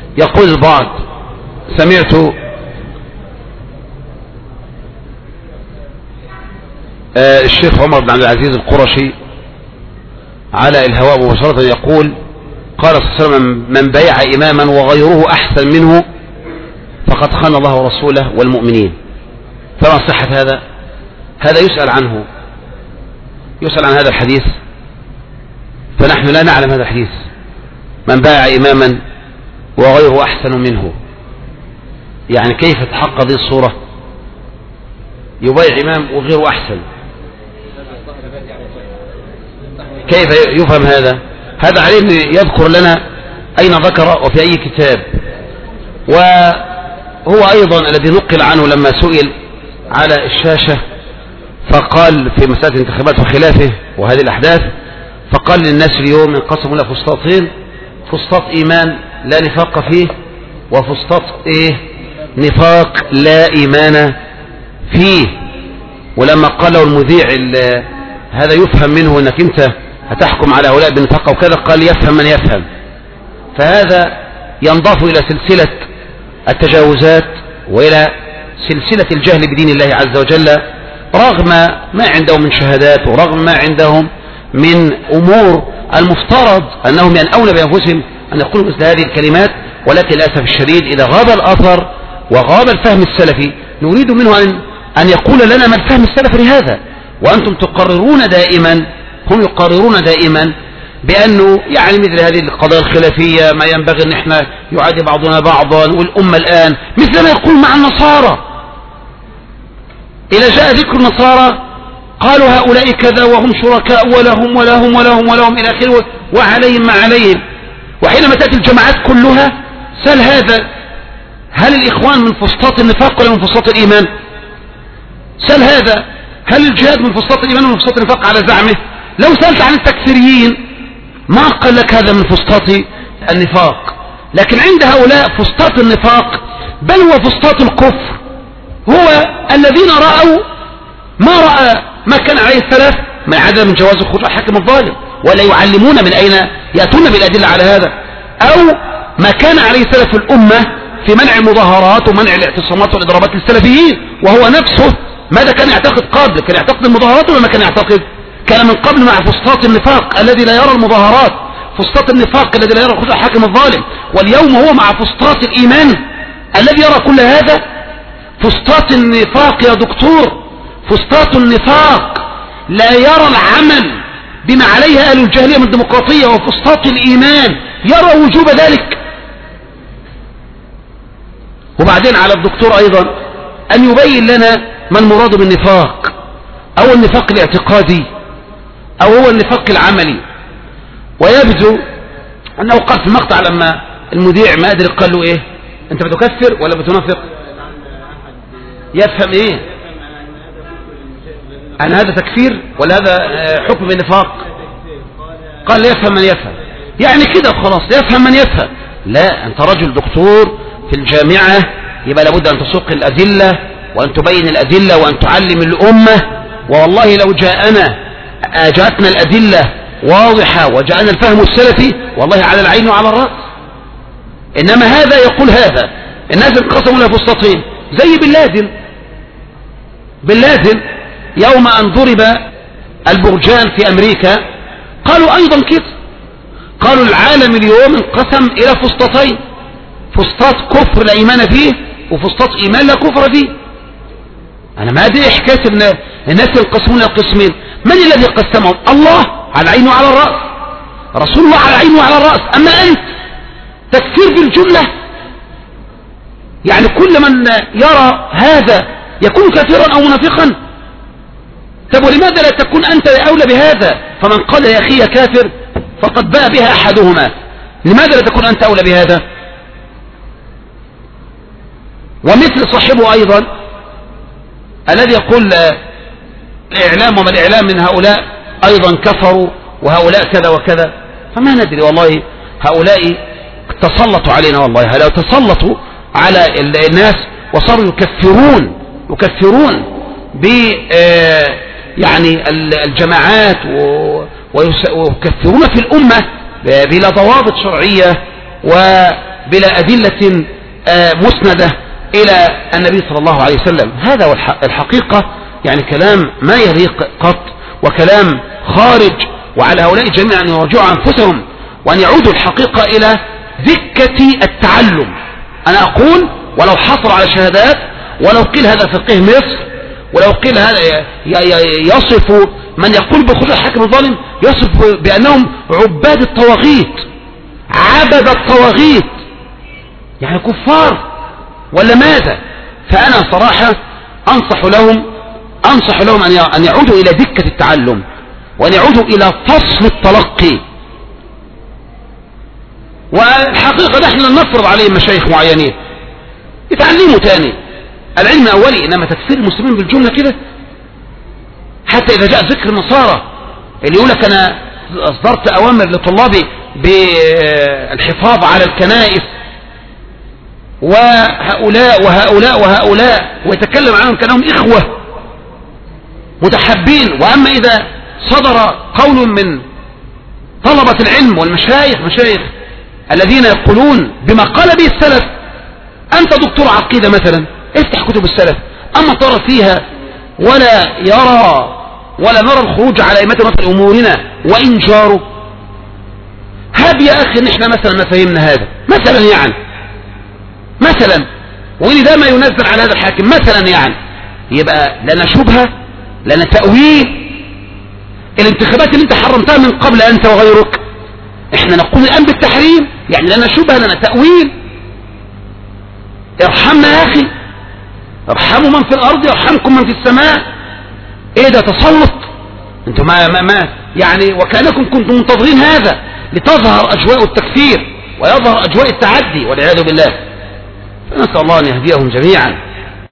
يقول البعض: سمعت الشيخ عمر بن عبد العزيز القرشي على الهواء مباشرة يقول: قال صلى الله عليه وسلم: من بايع إماما وغيره أحسن منه فقد خان الله ورسوله والمؤمنين. فما صحة هذا؟ هذا يسأل عنه، يسأل عن هذا الحديث، فنحن لا نعلم هذا الحديث. من بايع إماما وغيره أحسن منه، يعني كيف تحقق هذه الصورة؟ يبايع إمام وغيره أحسن، كيف يفهم هذا؟ هذا عليه أن يذكر لنا أين ذكر وفي أي كتاب. وهو أيضا الذي نقل عنه لما سئل على الشاشة فقال في مسألة انتخابات وخلافه وهذه الأحداث، فقال للناس اليوم انقسموا إلى فسطاطين: فسطاط إيمان لا نفاق فيه، وفسطاط نفاق لا إيمان فيه. ولما قال له المذيع: هذا يفهم منه أنك أنت هتحكم على هؤلاء بالنفاق وكذا، قال: يفهم من يفهم. فهذا ينضاف إلى سلسلة التجاوزات وإلى سلسلة الجهل بدين الله عز وجل، رغم ما عندهم من شهادات ورغم ما عندهم من أمور المفترض أنهم ينأون بأنفسهم أن يقولوا مثل هذه الكلمات. ولكن للأسف الشديد إذا غاب الأثر وغاب الفهم السلفي نريد منه أن يقول لنا ما الفهم السلفي لهذا. وأنتم تقررون دائما، هم يقررون دائما بأنه يعني مثل هذه القضايا الخلافية ما ينبغي أن احنا يعادي بعضنا بعضا، والأمة الآن مثل ما يقول مع النصارى. إذا جاء ذكر النصارى قالوا هؤلاء كذا وهم شركاء ولهم ولهم ولهم ولهم إلى آخره وعليهم ما عليهم. وحينما تأتي الجماعات كلها سأل هذا: هل الإخوان من فسطاط النفاق ولا من فسطاط الإيمان؟ سأل هذا: هل الجهاد من فسطاط الإيمان ولا من فسطاط النفاق على زعمه؟ لو سألت عن التكفيريين ما قال لك هذا من فسطاط النفاق، لكن عند هؤلاء فسطاط النفاق بل هو فسطاط الكفر، هو الذين رأوا ما رأى ما كان عليه السلف ما عدا من جواز الخروج على الحاكم الظالم، ولا يعلمون من أين يأتون بالأدلة على هذا، أو ما كان عليه سلف الأمة في منع المظاهرات ومنع الاعتصامات والإضرابات للسلفيين، وهو نفسه ماذا كان يعتقد قبل؟ كان يعتقد المظاهرات ولا ما كان يعتقد؟ كان من قبل مع فسطاط النفاق الذي لا يرى المظاهرات، فسطاط النفاق الذي لا يرى الخروج على الحاكم الظالم، واليوم هو مع فسطاط الإيمان الذي يرى كل هذا. فسطاط النفاق يا دكتور، فسطاط النفاق لا يرى العمل بما عليه أهل الجاهلية من الديمقراطية، وفسطاط الإيمان يرى وجوب ذلك. وبعدين على الدكتور أيضا أن يبين لنا ما المراد بالنفاق، أو النفاق الاعتقادي أو هو النفاق العملي. ويبدو أنه قال في المقطع لما المذيع ما أدري قال له إيه: أنت بتكفر ولا بتنافق؟ يفهم إيه؟ أن هذا تكفير ولا هذا حكم النفاق؟ قال: يفهم من يفهم، يعني كده خلاص يفهم من يفهم. لا، أنت رجل دكتور في الجامعة، يبقى لابد أن تسوق الأدلة وأن تبين الأدلة وأن تعلم الأمة. والله لو جاءتنا الأدلة واضحة وجاءنا الفهم السلفي والله على العين وعلى الرأس. إنما هذا يقول هذا. الناس انقسموا إلى فسطاطين زي بن لادن يوم أن ضرب البرجان في أمريكا قالوا أيضا كده، قالوا العالم اليوم انقسم إلى فسطاطين: فسطاط كفر لا إيمان فيه، وفسطاط إيمان لا كفر فيه. أنا ما أدري حكاية الناس ينقسمون إلى قسمين. من الذي قسمهم؟ الله على العين وعلى الرأس، رسول الله على العين وعلى الرأس. أما أنت تكفير بالجملة، يعني كل من يرى هذا يكون كافرا أو منافقا. طب ولماذا لا تكون أنت أولى بهذا؟ فمن قال يا أخي كافر فقد باء بها أحدهما. لماذا لا تكون أنت أولى بهذا؟ ومثل صاحبه أيضا الذي يقول الإعلام وما الإعلام من هؤلاء أيضا كفروا وهؤلاء كذا وكذا. فما ندري والله، هؤلاء تسلطوا علينا والله، هؤلاء تسلطوا على الناس وصاروا يكفرون ب يعني الجماعات ويكفرون في الأمة بلا ضوابط شرعية بلا أدلة مسندة إلى النبي صلى الله عليه وسلم. هذا هو الحقيقة، يعني كلام ما يليق قط، وكلام خارج، وعلى هؤلاء جميعا أن يراجعوا أنفسهم وأن يعودوا الحقيقة إلى دكة التعلم. أنا أقول ولو حصل على شهادات، ولو قيل هذا فقيه مصر، ولو قيل هذا يصف من يقول بخروج الحاكم الظالم يصف بأنهم عباد الطواغيت، عبد الطواغيت، يعني كفار ولا ماذا؟ فأنا صراحة أنصح لهم أن يعودوا إلى دكة التعلم، وأن يعودوا إلى فصل التلقي. والحقيقة نحن لن نفرض عليهم مشايخ معينين، يتعلموا تاني العلم أولي، إنما تكفير المسلمين بالجملة كده. حتى إذا جاء ذكر النصارى اللي يقول لك أنا أصدرت أوامر لطلابي بالحفاظ على الكنائس، وهؤلاء وهؤلاء وهؤلاء، ويتكلم عنهم كأنهم إخوة متحبين. وأما إذا صدر قول من طلبة العلم والمشايخ الذين يقولون بما قال به السلف، أنت دكتور عقيدة مثلا، افتح كتب السلف، أما ترى فيها ولا نرى الخروج على أئمة مثل أمورنا وإن جاروا. هاب يا أخي نحن مثلا ما فهمنا هذا مثلا وإن ده ما ينزل على هذا الحاكم مثلا، يعني يبقى لنا شبهة، لنا تأويل. الانتخابات اللي انت حرمتها من قبل أنت وغيرك، احنا نقوم الآن بالتحريم، يعني لنا شبهة، لنا تأويل. ارحمنا يا أخي، ارحموا من في الأرض يرحمكم من في السماء. ايه ده تسلط؟ انتم ما يعني وكأنكم كنتم منتظرين هذا لتظهر أجواء التكفير ويظهر أجواء التعدي والعياذ بالله. فنسأل الله أن يهديهم جميعا.